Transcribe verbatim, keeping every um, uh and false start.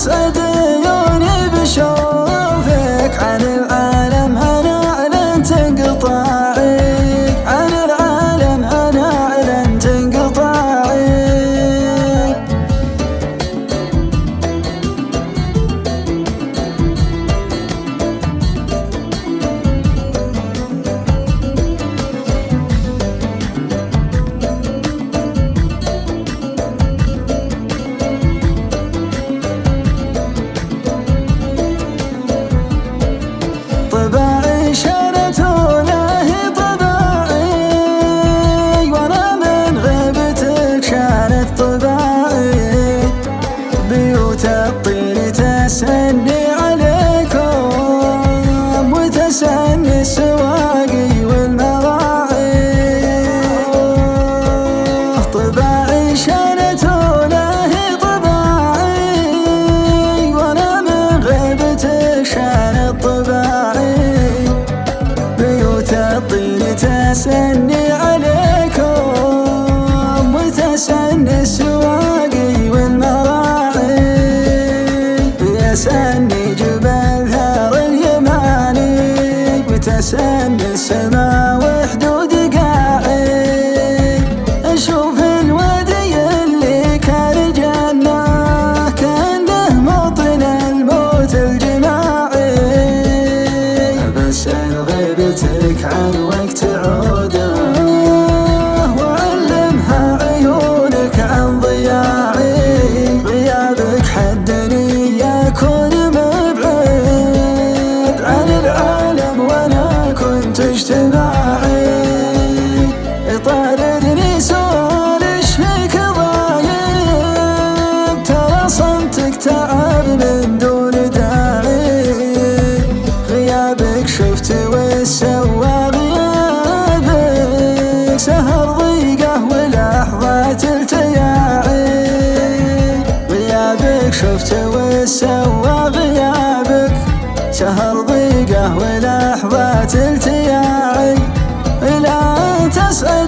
تسعد عيوني بشوفك، عن العالم أنا أعلنت انقطاعي، عن العالم أنا أعلنت انقطاعي. طباعي شانت وله طباعي، وانا من غيبتك شانت طباعي. بيوت الطير تسني عليكم وتسني السواقي والمراعي. طباعي شانت وله طباعي، وانا من غيبتك شانت طباعي. الطير تسني عليكم وتسني السواقي والمراعي. يسني جبل ثار اليماني وتسني السما وحدود قاعي. اشوف الوادي اللي كان جنة كأنه موطن الموت الجماعي. بسأل غيبتك عن وقت عوده وعلمها عيونك عن ضياعي. غيابك حدني يكون مبعد عن العالم وانا كنت اجتماعي. طاردني سؤال ايش فيك ضايق، ترى صمتك تعب من دون داعي. غيابك شفت والسوى غيابك سهر ضيقه ولحظات التياعي. غيابك شفت والسوى غيابك سهر ضيقه ولحظات التياعي. لا تسأل